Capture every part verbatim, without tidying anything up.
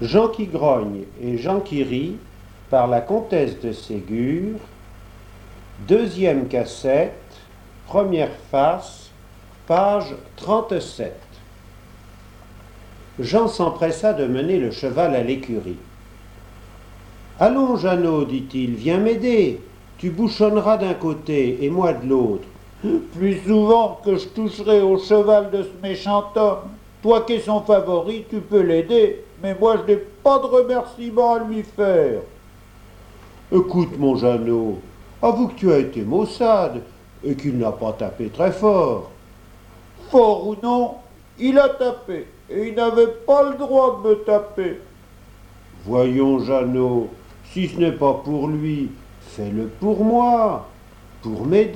Jean qui grogne et Jean qui rit par la comtesse de Ségur, deuxième cassette, première face, page trente-sept. Jean s'empressa de mener le cheval à l'écurie. « Allons, Jeannot, dit-il, viens m'aider. Tu bouchonneras d'un côté et moi de l'autre. »« Plus souvent que je toucherai au cheval de ce méchant homme. Toi qui es son favori, tu peux l'aider, mais moi je n'ai pas de remerciement à lui faire. »« Écoute, mon Jeannot, avoue que tu as été maussade et qu'il n'a pas tapé très fort. »« Fort ou non, il a tapé, et il n'avait pas le droit de me taper. »« Voyons, Jeannot, si ce n'est pas pour lui, fais-le pour moi, pour m'aider. »«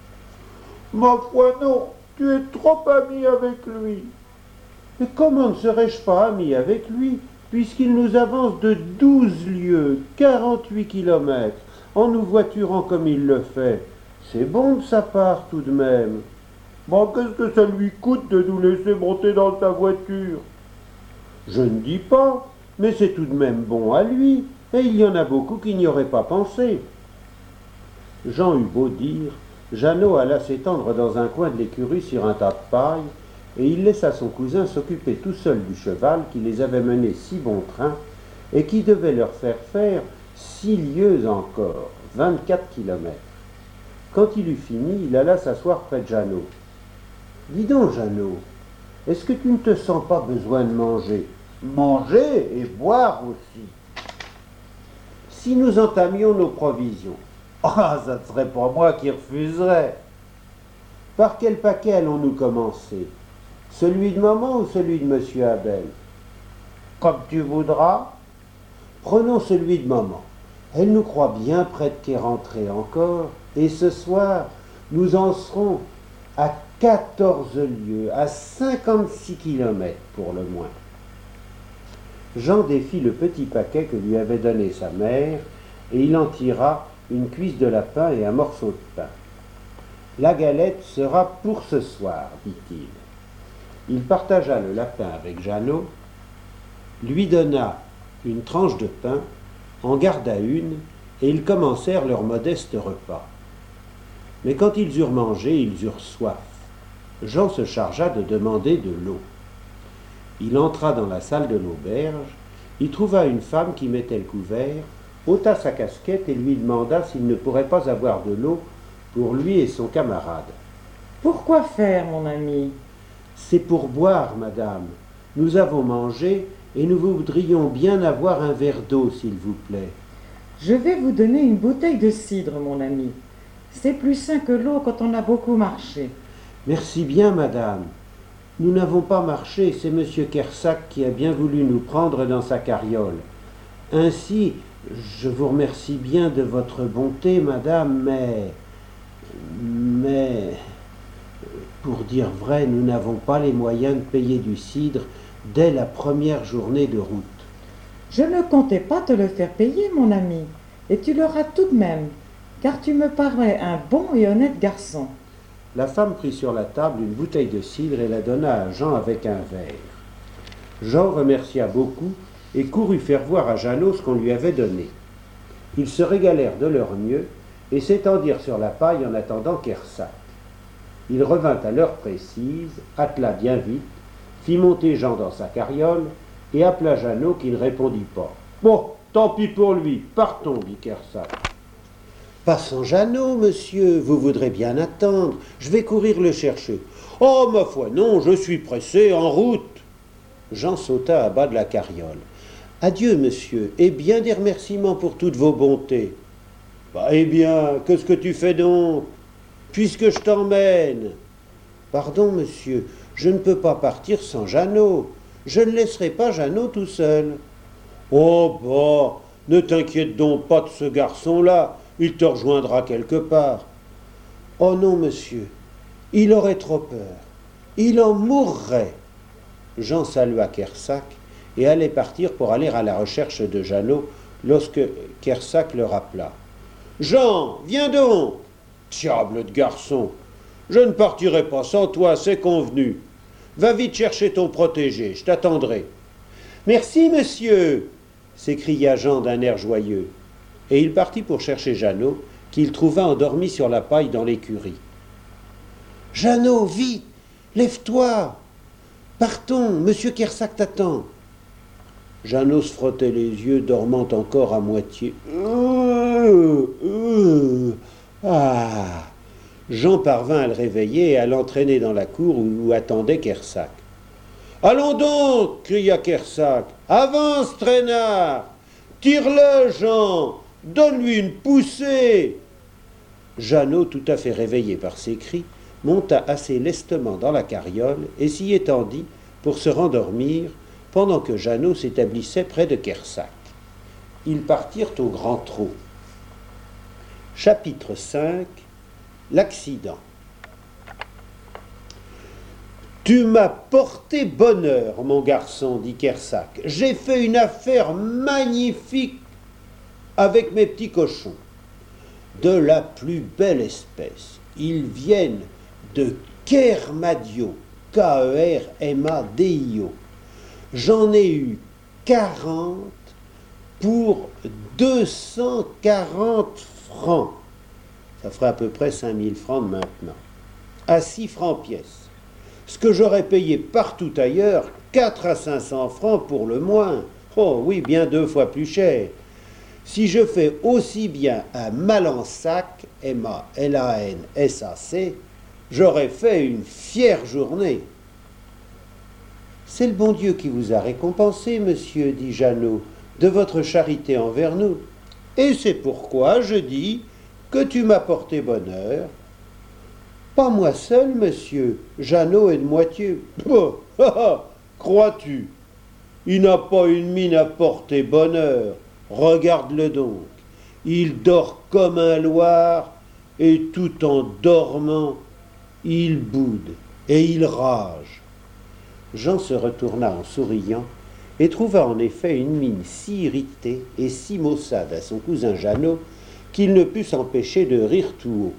Ma foi, non, tu es trop ami avec lui. »« Mais comment ne serais-je pas ami avec lui, puisqu'il nous avance de douze lieues, quarante-huit kilomètres, en nous voiturant comme il le fait. C'est bon de sa part tout de même. »« Mais qu'est-ce que ça lui coûte de nous laisser monter dans ta voiture ?»« Je ne dis pas, mais c'est tout de même bon à lui, et il y en a beaucoup qui n'y auraient pas pensé. » Jean eut beau dire, Jeannot alla s'étendre dans un coin de l'écurie sur un tas de paille, et il laissa son cousin s'occuper tout seul du cheval qui les avait menés si bon train, et qui devait leur faire faire six lieues encore, vingt-quatre kilomètres. Quand il eut fini, il alla s'asseoir près de Jeannot. « Dis donc, Jeannot, est-ce que tu ne te sens pas besoin de manger ?»« Manger et boire aussi. »« Si nous entamions nos provisions. »« Ah, ça ne serait pas moi qui refuserais. »« Par quel paquet allons-nous commencer ? Celui de maman ou celui de monsieur Abel ? » ?»« Comme tu voudras. »« Prenons celui de maman. Elle nous croit bien prête qu'est rentrée encore, et ce soir, nous en serons à quatorze lieues, à cinquante-six kilomètres pour le moins. » Jean défit le petit paquet que lui avait donné sa mère, et il en tira une cuisse de lapin et un morceau de pain. « La galette sera pour ce soir, dit-il. » Il partagea le lapin avec Jeannot, lui donna une tranche de pain, en garda une, et ils commencèrent leur modeste repas. Mais quand ils eurent mangé, ils eurent soif. Jean se chargea de demander de l'eau. Il entra dans la salle de l'auberge, y trouva une femme qui mettait le couvert, ôta sa casquette et lui demanda s'il ne pourrait pas avoir de l'eau pour lui et son camarade. « Pourquoi faire, mon ami ? » ?»« C'est pour boire, madame. Nous avons mangé et nous voudrions bien avoir un verre d'eau, s'il vous plaît. »« Je vais vous donner une bouteille de cidre, mon ami. C'est plus sain que l'eau quand on a beaucoup marché. »« Merci bien, madame. Nous n'avons pas marché, c'est monsieur Kersac qui a bien voulu nous prendre dans sa carriole. Ainsi, je vous remercie bien de votre bonté, madame, mais... mais... pour dire vrai, nous n'avons pas les moyens de payer du cidre dès la première journée de route. »« Je ne comptais pas te le faire payer, mon ami, et tu l'auras tout de même, car tu me parais un bon et honnête garçon. » La femme prit sur la table une bouteille de cidre et la donna à Jean avec un verre. Jean remercia beaucoup et courut faire voir à Jeannot ce qu'on lui avait donné. Ils se régalèrent de leur mieux et s'étendirent sur la paille en attendant Kersac. Il revint à l'heure précise, attela bien vite, fit monter Jean dans sa carriole et appela Jeannot qui ne répondit pas. « Bon, tant pis pour lui, partons, dit Kersac. »« Passons Jeannot, monsieur, vous voudrez bien attendre, je vais courir le chercher. »« Oh, ma foi, non, je suis pressé, en route. » Jean sauta à bas de la carriole. « Adieu, monsieur, et bien des remerciements pour toutes vos bontés. »« Bah, eh bien, qu'est-ce que tu fais donc ? Puisque je t'emmène. »« Pardon, monsieur, je ne peux pas partir sans Jeannot. Je ne laisserai pas Jeannot tout seul. »« Oh, bah, ne t'inquiète donc pas de ce garçon-là. Il te rejoindra quelque part. »« Oh non, monsieur, il aurait trop peur. Il en mourrait. » Jean salua Kersac et allait partir pour aller à la recherche de Jeannot lorsque Kersac le rappela. « Jean, viens donc. »« Diable de garçon, je ne partirai pas sans toi, c'est convenu. Va vite chercher ton protégé, je t'attendrai. » Merci, monsieur, s'écria Jean d'un air joyeux. Et il partit pour chercher Jeannot, qu'il trouva endormi sur la paille dans l'écurie. Jeannot, vite, lève-toi. Partons, monsieur Kersac t'attend. Jeannot se frottait les yeux, dormant encore à moitié. Euh, euh, ah. Jean parvint à le réveiller et à l'entraîner dans la cour où attendait Kersac. « Allons donc !» cria Kersac. « Avance, traînard ! Tire-le, Jean ! Donne-lui une poussée !» Jeannot, tout à fait réveillé par ces cris, monta assez lestement dans la carriole et s'y étendit pour se rendormir pendant que Jeannot s'établissait près de Kersac. Ils partirent au grand trot. Chapitre cinq. L'accident. « Tu m'as porté bonheur, mon garçon, dit Kersac. J'ai fait une affaire magnifique avec mes petits cochons. De la plus belle espèce. Ils viennent de Kermadio, K E R M A D I O. J'en ai eu quarante pour deux cent quarante francs. Ça ferait à peu près cinq mille francs de maintenant. À six francs pièce. Ce que j'aurais payé partout ailleurs, quatre à cinq cents francs pour le moins. Oh oui, bien deux fois plus cher. Si je fais aussi bien à Malensac, M A L A N S A C, j'aurais fait une fière journée. C'est le bon Dieu qui vous a récompensé, monsieur, dit Jeannot, de votre charité envers nous. Et c'est pourquoi je dis que tu m'as porté bonheur. Pas moi seul, monsieur, Jeannot est de moitié. Oh, ah, ah, crois-tu? Il n'a pas une mine à porter bonheur. Regarde-le donc. Il dort comme un loir, et tout en dormant, il boude et il rage. Jean se retourna en souriant et trouva en effet une mine si irritée et si maussade à son cousin Jeannot qu'il ne put s'empêcher de rire tout haut.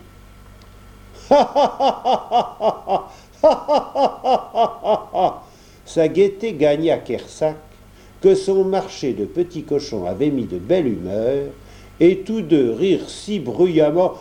Sa gaieté gagna Kersac, que son marché de petits cochons avait mis de belle humeur, et tous deux rirent si bruyamment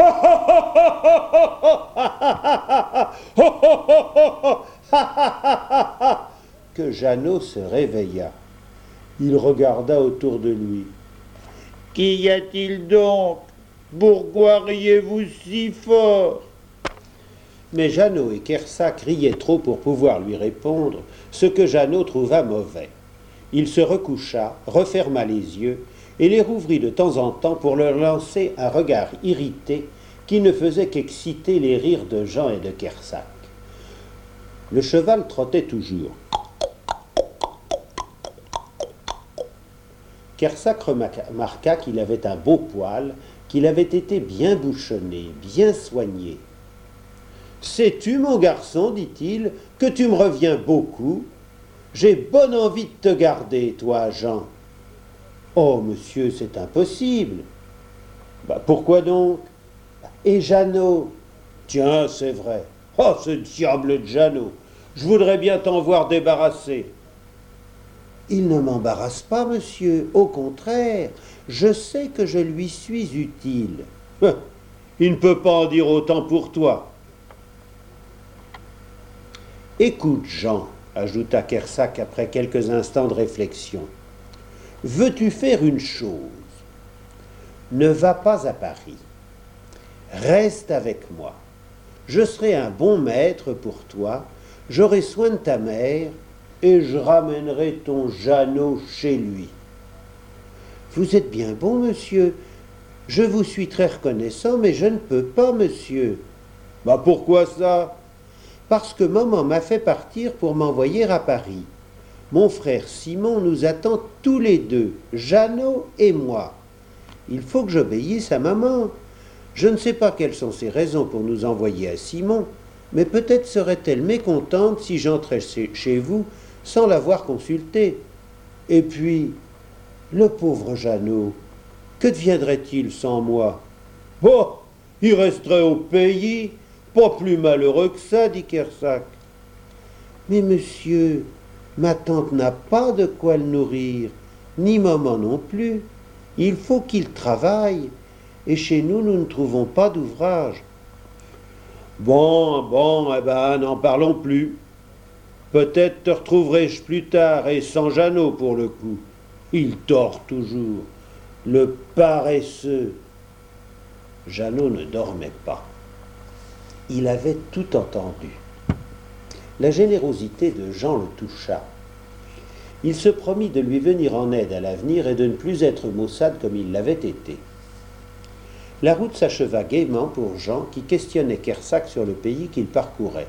que Jeannot se réveilla. Il regarda autour de lui. « Qu'y a-t-il donc? Pourquoi riez-vous si fort ?» Mais Jeannot et Kersac riaient trop pour pouvoir lui répondre, ce que Jeannot trouva mauvais. Il se recoucha, referma les yeux et les rouvrit de temps en temps pour leur lancer un regard irrité qui ne faisait qu'exciter les rires de Jean et de Kersac. Le cheval trottait toujours. Kersac remarqua qu'il avait un beau poil, qu'il avait été bien bouchonné, bien soigné. « Sais-tu, mon garçon, dit-il, que tu me reviens beaucoup? J'ai bonne envie de te garder, toi, Jean. »« Oh, monsieur, c'est impossible. »« Bah, pourquoi donc? »« Et Jeannot? »« Tiens, c'est vrai. Oh, ce diable de Jeannot. Je voudrais bien t'en voir débarrassé. »« Il ne m'embarrasse pas, monsieur. Au contraire, je sais que je lui suis utile. »« Il ne peut pas en dire autant pour toi. »« Écoute, Jean, ajouta Kersac après quelques instants de réflexion, veux-tu faire une chose? Ne va pas à Paris. Reste avec moi. Je serai un bon maître pour toi, j'aurai soin de ta mère et je ramènerai ton Jeannot chez lui. Vous êtes bien bon, monsieur. Je vous suis très reconnaissant, mais je ne peux pas, monsieur. Bah pourquoi ça? Parce que maman m'a fait partir pour m'envoyer à Paris. Mon frère Simon nous attend tous les deux, Jeannot et moi. Il faut que j'obéisse à maman. Je ne sais pas quelles sont ses raisons pour nous envoyer à Simon, mais peut-être serait-elle mécontente si j'entrais chez vous sans l'avoir consultée. Et puis, le pauvre Jeannot, que deviendrait-il sans moi? Oh, il resterait au pays. Pas plus malheureux que ça, dit Kersac. Mais monsieur, Ma tante n'a pas de quoi le nourrir, ni maman non plus. Il faut qu'il travaille, et chez nous, nous ne trouvons pas d'ouvrage. Bon, bon, eh ben, n'en parlons plus. Peut-être te retrouverai-je plus tard, et sans Jeannot pour le coup. Il dort toujours, le paresseux. Jeannot ne dormait pas. Il avait tout entendu. La générosité de Jean le toucha. Il se promit de lui venir en aide à l'avenir et de ne plus être maussade comme il l'avait été. La route s'acheva gaiement pour Jean qui questionnait Kersac sur le pays qu'il parcourait.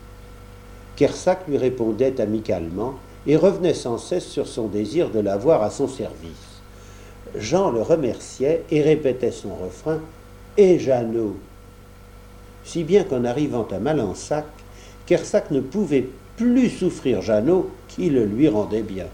Kersac lui répondait amicalement et revenait sans cesse sur son désir de l'avoir à son service. Jean le remerciait et répétait son refrain « Et Jeannot !» Si bien qu'en arrivant à Malensac, Kersac ne pouvait plus souffrir Jeannot qui le lui rendait bien.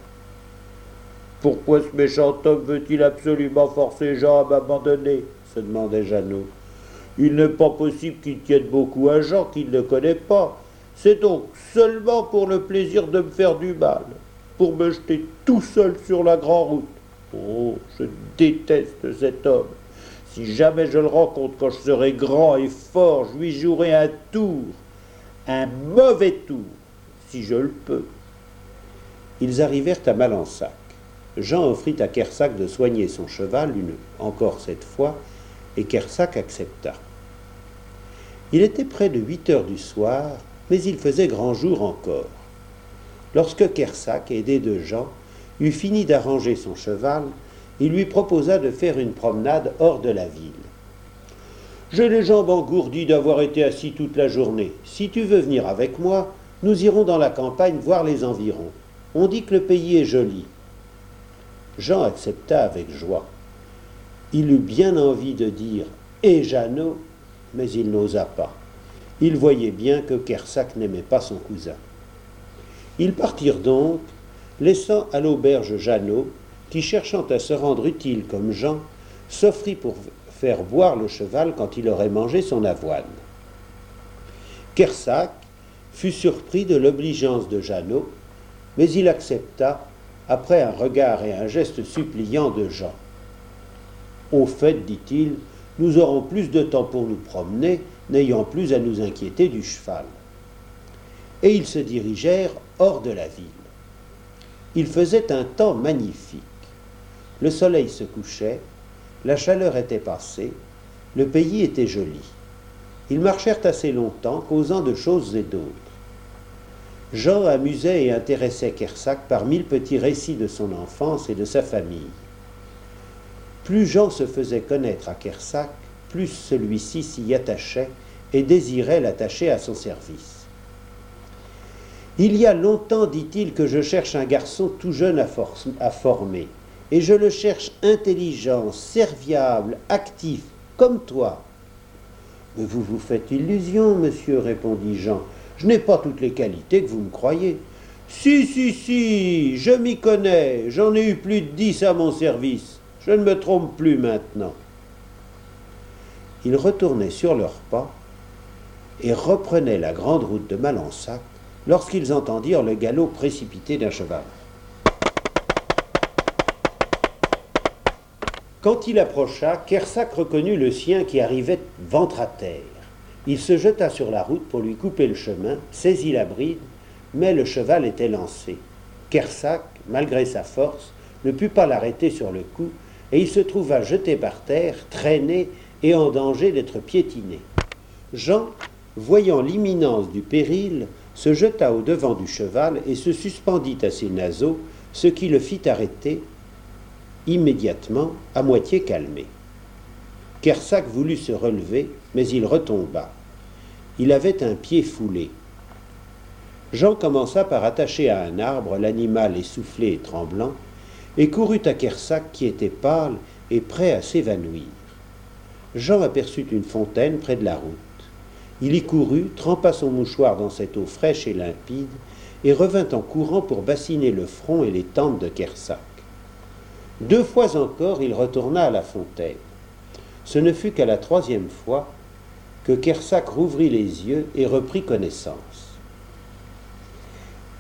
« Pourquoi ce méchant homme veut-il absolument forcer Jean à m'abandonner ?» se demandait Jeannot. « Il n'est pas possible qu'il tienne beaucoup à Jean qu'il ne connaît pas. C'est donc seulement pour le plaisir de me faire du mal, pour me jeter tout seul sur la grande route. Oh, je déteste cet homme. Si jamais je le rencontre quand je serai grand et fort, je lui jouerai un tour, un mauvais tour, si je le peux. » Ils arrivèrent à Malensac. Jean offrit à Kersac de soigner son cheval, une, encore cette fois, et Kersac accepta. Il était près de huit heures du soir, mais il faisait grand jour encore. Lorsque Kersac, aidé de Jean, eut fini d'arranger son cheval, il lui proposa de faire une promenade hors de la ville. « J'ai les jambes engourdies d'avoir été assis toute la journée. Si tu veux venir avec moi, nous irons dans la campagne voir les environs. On dit que le pays est joli. » Jean accepta avec joie. Il eut bien envie de dire « Et Jeannot !» mais il n'osa pas. Il voyait bien que Kersac n'aimait pas son cousin. Ils partirent donc, laissant à l'auberge Jeannot, qui, cherchant à se rendre utile comme Jean, s'offrit pour faire boire le cheval quand il aurait mangé son avoine. Kersac fut surpris de l'obligeance de Jeannot, mais il accepta après un regard et un geste suppliant de Jean. « Au fait, dit-il, nous aurons plus de temps pour nous promener, n'ayant plus à nous inquiéter du cheval. » Et ils se dirigèrent hors de la ville. Il faisait un temps magnifique. Le soleil se couchait, la chaleur était passée, le pays était joli. Ils marchèrent assez longtemps, causant de choses et d'autres. Jean amusait et intéressait Kersac par mille petits récits de son enfance et de sa famille. Plus Jean se faisait connaître à Kersac, plus celui-ci s'y attachait et désirait l'attacher à son service. « Il y a longtemps, dit-il, que je cherche un garçon tout jeune à, for- à former, et je le cherche intelligent, serviable, actif, comme toi. »« Mais vous vous faites illusion, monsieur, répondit Jean. Je n'ai pas toutes les qualités que vous me croyez. »« Si, si, si, je m'y connais, j'en ai eu plus de dix à mon service. Je ne me trompe plus maintenant. » Ils retournaient sur leurs pas et reprenaient la grande route de Malensac lorsqu'ils entendirent le galop précipité d'un cheval. Quand il approcha, Kersac reconnut le sien qui arrivait ventre à terre. Il se jeta sur la route pour lui couper le chemin, saisit la bride, mais le cheval était lancé. Kersac, malgré sa force, ne put pas l'arrêter sur le coup, et il se trouva jeté par terre, traîné et en danger d'être piétiné. Jean, voyant l'imminence du péril, se jeta au-devant du cheval et se suspendit à ses naseaux, ce qui le fit arrêter immédiatement, à moitié calmé. Kersac voulut se relever, mais il retomba. Il avait un pied foulé. Jean commença par attacher à un arbre l'animal essoufflé et tremblant, et courut à Kersac qui était pâle et prêt à s'évanouir. Jean aperçut une fontaine près de la route. Il y courut, trempa son mouchoir dans cette eau fraîche et limpide, et revint en courant pour bassiner le front et les tempes de Kersac. Deux fois encore, il retourna à la fontaine. Ce ne fut qu'à la troisième fois que Kersac rouvrit les yeux et reprit connaissance.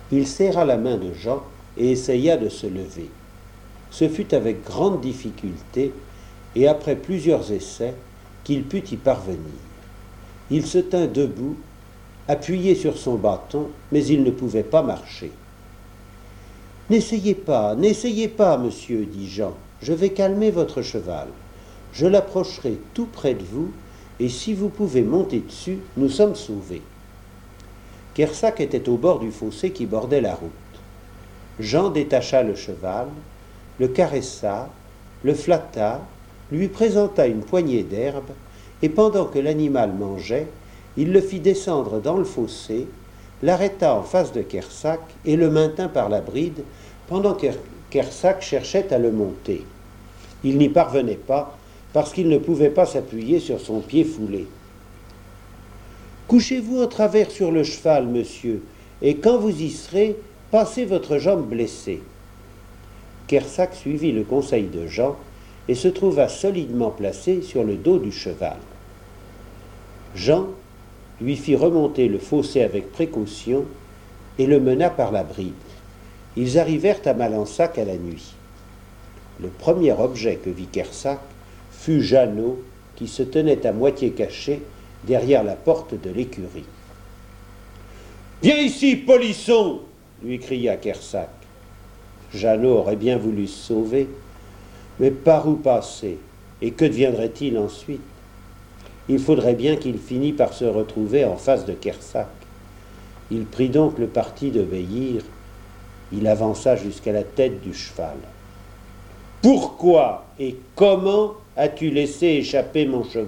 Il serra la main de Jean et essaya de se lever. Ce fut avec grande difficulté et après plusieurs essais qu'il put y parvenir. Il se tint debout, appuyé sur son bâton, mais il ne pouvait pas marcher. « N'essayez pas, n'essayez pas, monsieur, dit Jean, je vais calmer votre cheval. Je l'approcherai tout près de vous, et si vous pouvez monter dessus, nous sommes sauvés. » Kersac était au bord du fossé qui bordait la route. Jean détacha le cheval, le caressa, le flatta, lui présenta une poignée d'herbe, et pendant que l'animal mangeait, il le fit descendre dans le fossé, l'arrêta en face de Kersac et le maintint par la bride pendant que Kersac cherchait à le monter. Il n'y parvenait pas parce qu'il ne pouvait pas s'appuyer sur son pied foulé. « Couchez-vous en travers sur le cheval, monsieur, et quand vous y serez, passez votre jambe blessée. » Kersac suivit le conseil de Jean et se trouva solidement placé sur le dos du cheval. Jean lui fit remonter le fossé avec précaution et le mena par la bride. Ils arrivèrent à Malensac à la nuit. Le premier objet que vit Kersac fut Jeannot qui se tenait à moitié caché derrière la porte de l'écurie. « Viens ici, polisson !» lui cria Kersac. Jeannot aurait bien voulu se sauver, mais par où passer, et que deviendrait-il ensuite? Il faudrait bien qu'il finît par se retrouver en face de Kersac. Il prit donc le parti d'obéir. Il avança jusqu'à la tête du cheval. « Pourquoi et comment as-tu laissé échapper mon cheval ?»«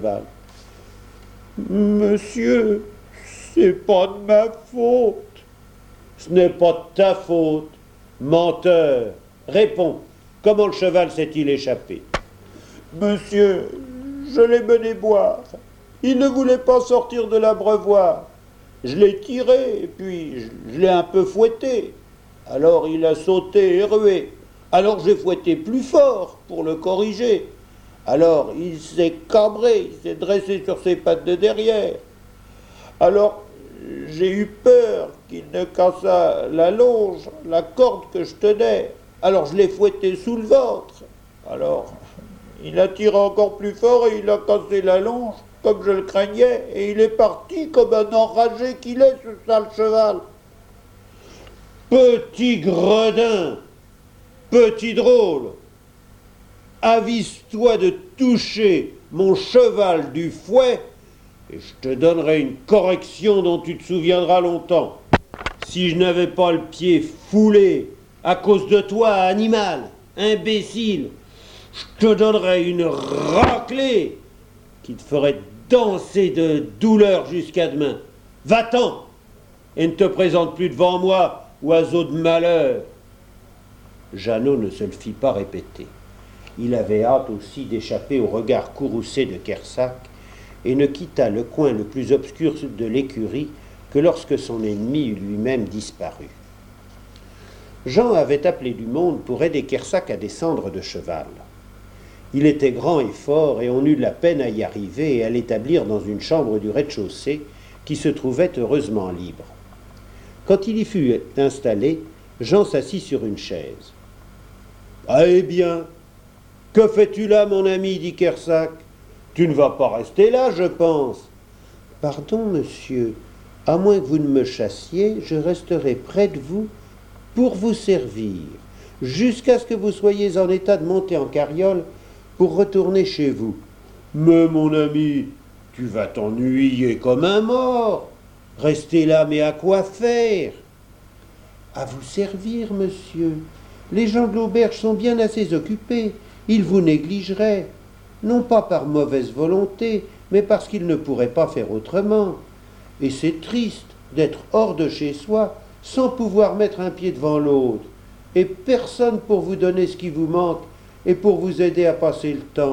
Monsieur, c'est pas de ma faute. »« Ce n'est pas de ta faute. Menteur, réponds, comment le cheval s'est-il échappé ?»« Monsieur, je l'ai mené boire. Il ne voulait pas sortir de l'abreuvoir. Je l'ai tiré et puis je l'ai un peu fouetté. Alors il a sauté et rué. Alors j'ai fouetté plus fort pour le corriger. Alors il s'est cabré, il s'est dressé sur ses pattes de derrière. Alors j'ai eu peur qu'il ne cassât la longe, la corde que je tenais. Alors je l'ai fouetté sous le ventre. Alors il a tiré encore plus fort et il a cassé la longe comme je le craignais, et il est parti comme un enragé qu'il est, ce sale cheval. »« Petit gredin, petit drôle, avise-toi de toucher mon cheval du fouet, et je te donnerai une correction dont tu te souviendras longtemps. Si je n'avais pas le pied foulé à cause de toi, animal, imbécile, je te donnerais une raclée qui te ferait danser de douleur jusqu'à demain. Va-t'en et ne te présente plus devant moi, oiseau de malheur. » Jeannot ne se le fit pas répéter. Il avait hâte aussi d'échapper au regard courroucé de Kersac et ne quitta le coin le plus obscur de l'écurie que lorsque son ennemi eut lui-même disparu. Jean avait appelé du monde pour aider Kersac à descendre de cheval. Il était grand et fort, et on eut de la peine à y arriver et à l'établir dans une chambre du rez-de-chaussée qui se trouvait heureusement libre. Quand il y fut installé, Jean s'assit sur une chaise. « Ah, eh bien, que fais-tu là, mon ami ?» dit Kersac. « Tu ne vas pas rester là, je pense. »« Pardon, monsieur, à moins que vous ne me chassiez, je resterai près de vous pour vous servir, jusqu'à ce que vous soyez en état de monter en carriole pour retourner chez vous. »« Mais mon ami, tu vas t'ennuyer comme un mort. Rester là, mais à quoi faire ?»« À vous servir, monsieur. Les gens de l'auberge sont bien assez occupés. Ils vous négligeraient, non pas par mauvaise volonté, mais parce qu'ils ne pourraient pas faire autrement. Et c'est triste d'être hors de chez soi sans pouvoir mettre un pied devant l'autre, et personne pour vous donner ce qui vous manque et pour vous aider à passer le temps. »«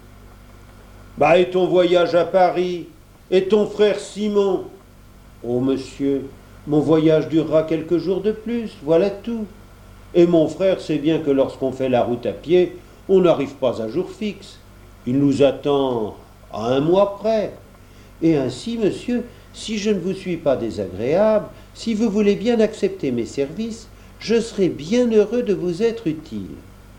Bah, et ton voyage à Paris? Et ton frère Simon ?»« Oh, monsieur, mon voyage durera quelques jours de plus, voilà tout. Et mon frère sait bien que lorsqu'on fait la route à pied, on n'arrive pas à jour fixe. Il nous attend à un mois près. Et ainsi, monsieur, si je ne vous suis pas désagréable, si vous voulez bien accepter mes services, je serai bien heureux de vous être utile.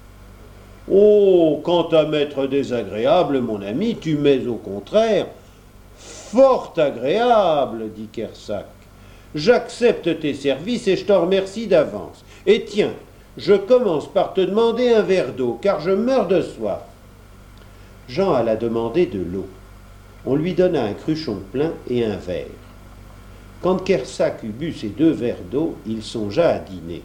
Oh, quant à m'être désagréable, mon ami, tu m'es au contraire fort agréable, dit Kersac. J'accepte tes services et je t'en remercie d'avance. Et tiens, je commence par te demander un verre d'eau, car je meurs de soif. Jean alla demander de l'eau. On lui donna un cruchon plein et un verre. Quand Kersac eut bu ses deux verres d'eau, il songea à dîner.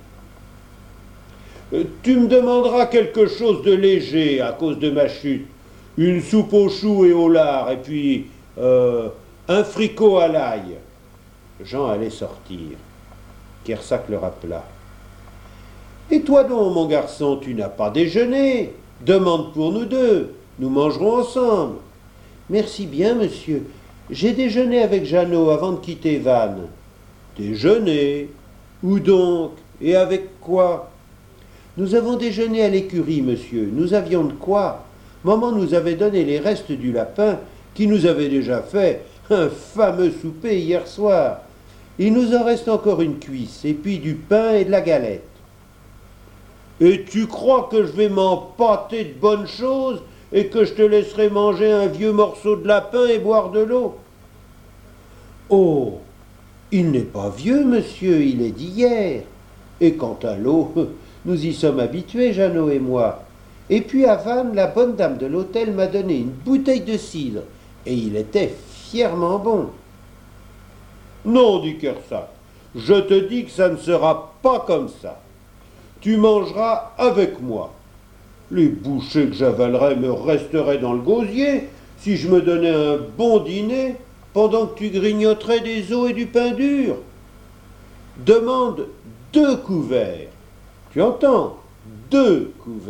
« Tu me demanderas quelque chose de léger à cause de ma chute. Une soupe aux choux et au lard, et puis euh, un fricot à l'ail. » Jean allait sortir. Kersac le rappela. « Et toi donc, mon garçon, tu n'as pas déjeuné. Demande pour nous deux. Nous mangerons ensemble. » « Merci bien, monsieur. J'ai déjeuné avec Jeannot avant de quitter Vannes. »« Déjeuné? Où donc? Et avec quoi ?»« Nous avons déjeuné à l'écurie, monsieur. Nous avions de quoi. Maman nous avait donné les restes du lapin qui nous avait déjà fait un fameux souper hier soir. Il nous en reste encore une cuisse, et puis du pain et de la galette. »« Et tu crois que je vais m'empâter de bonnes choses et que je te laisserai manger un vieux morceau de lapin et boire de l'eau? » ?»« Oh, il n'est pas vieux, monsieur, il est d'hier. Et quant à l'eau, nous y sommes habitués, Jeannot et moi. Et puis à Vannes, la bonne dame de l'hôtel m'a donné une bouteille de cidre, et il était fièrement bon. »« Non, dit Kersac, je te dis que ça ne sera pas comme ça. Tu mangeras avec moi. Les bouchées que j'avalerais me resteraient dans le gosier si je me donnais un bon dîner pendant que tu grignoterais des os et du pain dur. Demande deux couverts. Tu entends? Deux couverts. »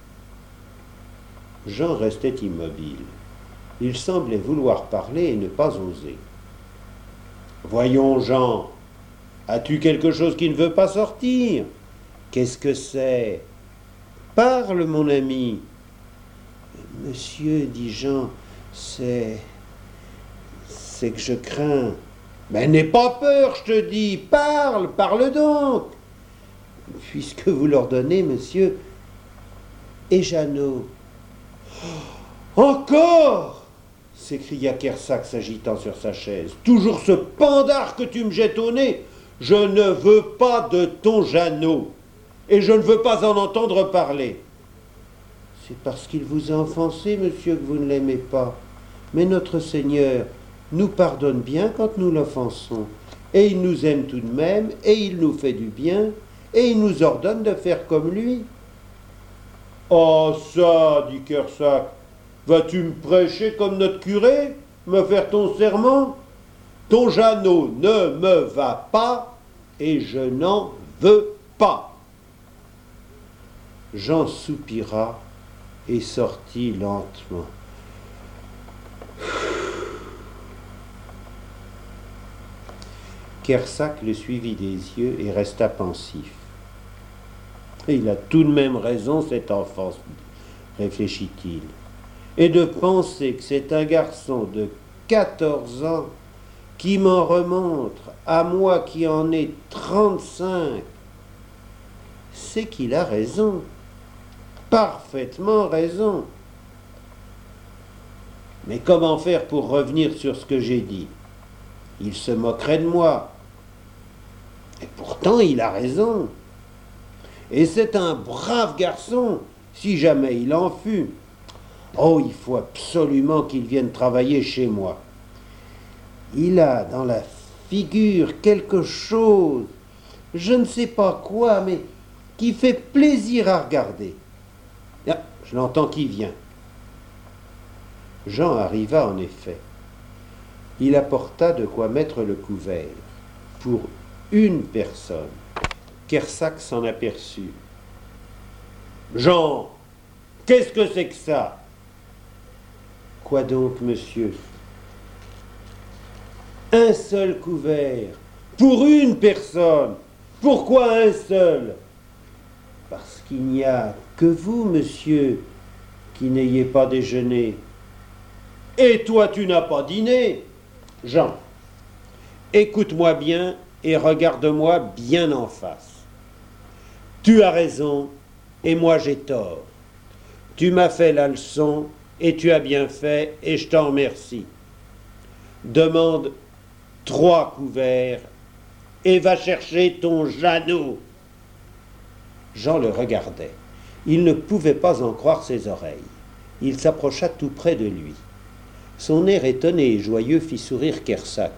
Jean restait immobile. Il semblait vouloir parler et ne pas oser. « Voyons, Jean, as-tu quelque chose qui ne veut pas sortir? » »« Qu'est-ce que c'est? Parle, mon ami. »« Monsieur, dit Jean, c'est... c'est que je crains. »« Mais n'aie pas peur, je te dis, parle, parle donc. »« Puisque vous l'ordonnez, monsieur. Et Jeannot. »« Encore !» s'écria Kersac s'agitant sur sa chaise. « Toujours ce pendard que tu me jettes au nez. Je ne veux pas de ton Jeannot. Et je ne veux pas en entendre parler. » »« C'est parce qu'il vous a offensé, monsieur, que vous ne l'aimez pas. Mais notre Seigneur nous pardonne bien quand nous l'offensons. Et il nous aime tout de même, et il nous fait du bien, et il nous ordonne de faire comme lui. »« Oh ça, dit Kersac, vas-tu me prêcher comme notre curé, me faire ton serment? Ton Jeannot ne me va pas, et je n'en veux pas. » Jean soupira et sortit lentement. Kersac le suivit des yeux et resta pensif. « Il a tout de même raison, cet enfant, réfléchit-il. Et de penser que c'est un garçon de quatorze ans qui m'en remonte à moi qui en ai trente-cinq. C'est qu'il a raison. Parfaitement raison. Mais comment faire pour revenir sur ce que j'ai dit? Il se moquerait de moi. Et pourtant, il a raison. Et c'est un brave garçon, si jamais il en fut. Oh, il faut absolument qu'il vienne travailler chez moi. Il a dans la figure quelque chose, je ne sais pas quoi, mais qui fait plaisir à regarder. Ah, je l'entends qui vient. Jean arriva en effet. Il apporta de quoi mettre le couvert pour une personne. Kersac s'en aperçut. « Jean, qu'est-ce que c'est que ça ?»« Quoi donc, monsieur ? » ?»« Un seul couvert, pour une personne. Pourquoi un seul ? Parce qu'il n'y a que vous, monsieur, qui n'ayez pas déjeuné. » Et toi, tu n'as pas dîné. Jean, écoute-moi bien et regarde-moi bien en face. Tu as raison et moi j'ai tort. Tu m'as fait la leçon et tu as bien fait et je t'en remercie. Demande trois couverts et va chercher ton Jeannot. Jean le regardait. Il ne pouvait pas en croire ses oreilles. Il s'approcha tout près de lui. Son air étonné et joyeux fit sourire Kersac.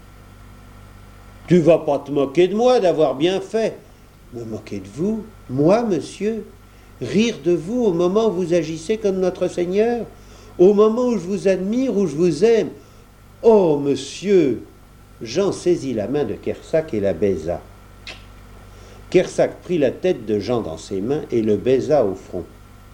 « Tu vas pas te moquer de moi d'avoir bien fait. »« Me moquer de vous? Moi, monsieur? Rire de vous au moment où vous agissez comme notre Seigneur? Au moment où je vous admire, où je vous aime? Oh, monsieur !» Jean saisit la main de Kersac et la baisa. Kersac prit la tête de Jean dans ses mains et le baisa au front.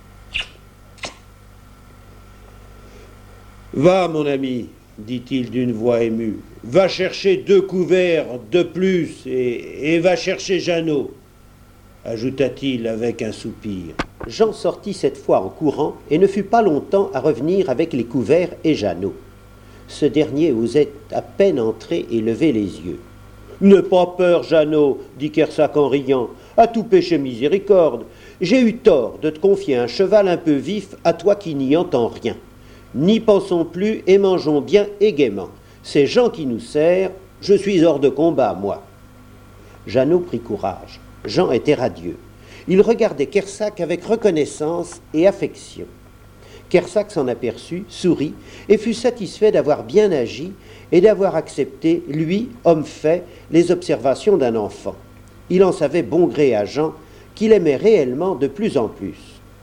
« Va, mon ami, dit-il d'une voix émue, va chercher deux couverts de plus et, et va chercher Jeannot, ajouta-t-il avec un soupir. Jean sortit cette fois en courant et ne fut pas longtemps à revenir avec les couverts et Jeannot. Ce dernier osait à peine entrer et lever les yeux. « N'aie pas peur, Jeannot, dit Kersac en riant, à tout péché miséricorde. J'ai eu tort de te confier un cheval un peu vif à toi qui n'y entends rien. N'y pensons plus et mangeons bien et gaiement. C'est Jean qui nous sert, je suis hors de combat, moi. » Jeannot prit courage. Jean était radieux. Il regardait Kersac avec reconnaissance et affection. Kersac s'en aperçut, sourit et fut satisfait d'avoir bien agi et d'avoir accepté, lui, homme fait, les observations d'un enfant. Il en savait bon gré à Jean, qu'il aimait réellement de plus en plus.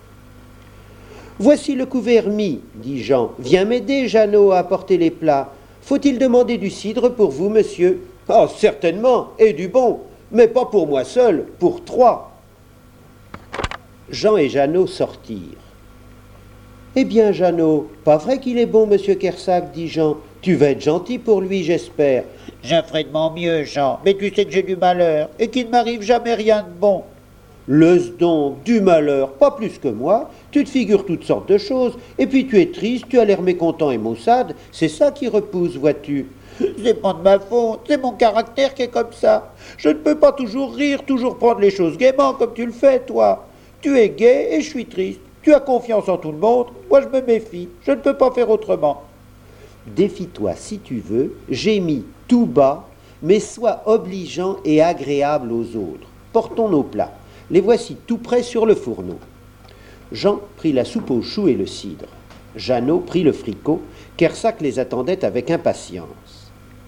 « Voici le couvert mis, dit Jean. Viens m'aider, Jeannot, à apporter les plats. Faut-il demander du cidre pour vous, monsieur? »« Oh, certainement, et du bon, mais pas pour moi seul, pour trois. » Jean et Jeannot sortirent. « Eh bien, Jeannot, pas vrai qu'il est bon, monsieur Kersac, dit Jean. Tu vas être gentil pour lui, j'espère. »« Je ferai de mon mieux, Jean, mais tu sais que j'ai du malheur et qu'il ne m'arrive jamais rien de bon. »« Laisse donc, du malheur, pas plus que moi. Tu te figures toutes sortes de choses, et puis tu es triste, tu as l'air mécontent et maussade. C'est ça qui repousse, vois-tu. »« C'est pas de ma faute, c'est mon caractère qui est comme ça. Je ne peux pas toujours rire, toujours prendre les choses gaiement comme tu le fais, toi. Tu es gai et je suis triste. Tu as confiance en tout le monde, moi je me méfie, je ne peux pas faire autrement. »« Défie-toi si tu veux, gémis tout bas, mais sois obligeant et agréable aux autres. Portons nos plats, les voici tout prêts sur le fourneau. » Jean prit la soupe aux choux et le cidre. Jeannot prit le fricot, Kersac les attendait avec impatience.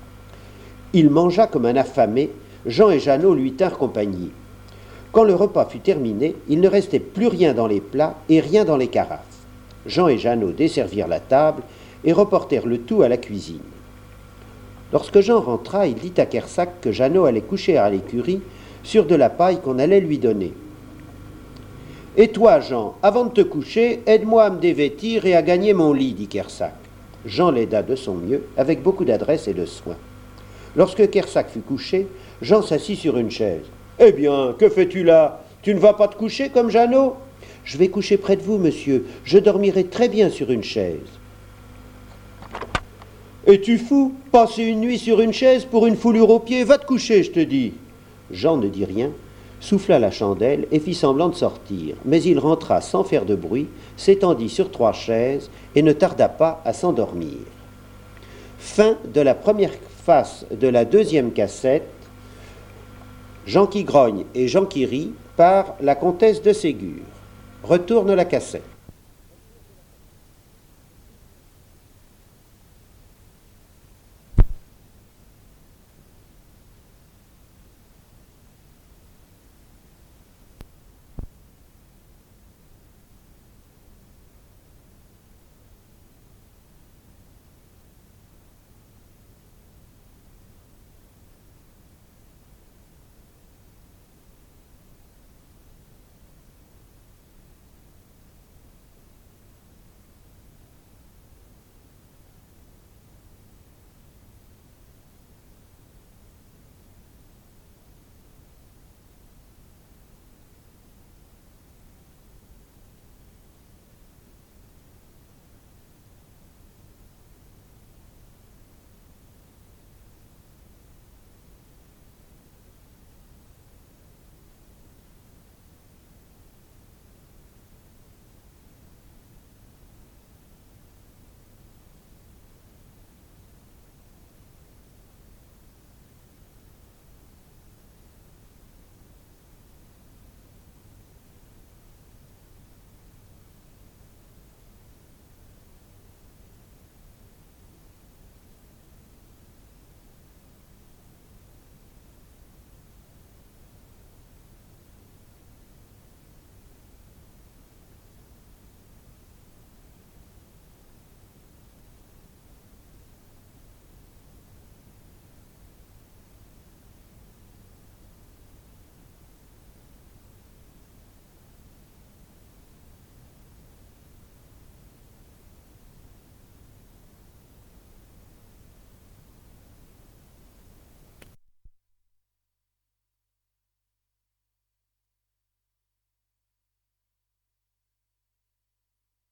Il mangea comme un affamé, Jean et Jeannot lui tinrent compagnie. Quand le repas fut terminé, il ne restait plus rien dans les plats et rien dans les carafes. Jean et Jeannot desservirent la table et reportèrent le tout à la cuisine. Lorsque Jean rentra, il dit à Kersac que Jeannot allait coucher à l'écurie sur de la paille qu'on allait lui donner. « Et toi, Jean, avant de te coucher, aide-moi à me dévêtir et à gagner mon lit, dit Kersac. » Jean l'aida de son mieux, avec beaucoup d'adresse et de soin. Lorsque Kersac fut couché, Jean s'assit sur une chaise. « Eh bien, que fais-tu là? Tu ne vas pas te coucher comme Jeannot? »« Je vais coucher près de vous, monsieur. Je dormirai très bien sur une chaise. »« Es-tu fou? Passer une nuit sur une chaise pour une foulure aux pieds? Va te coucher, je te dis. » Jean ne dit rien, souffla la chandelle et fit semblant de sortir, mais il rentra sans faire de bruit, s'étendit sur trois chaises et ne tarda pas à s'endormir. Fin de la première face de la deuxième cassette, Jean qui grogne et Jean qui rit, par la comtesse de Ségur. Retourne la cassette.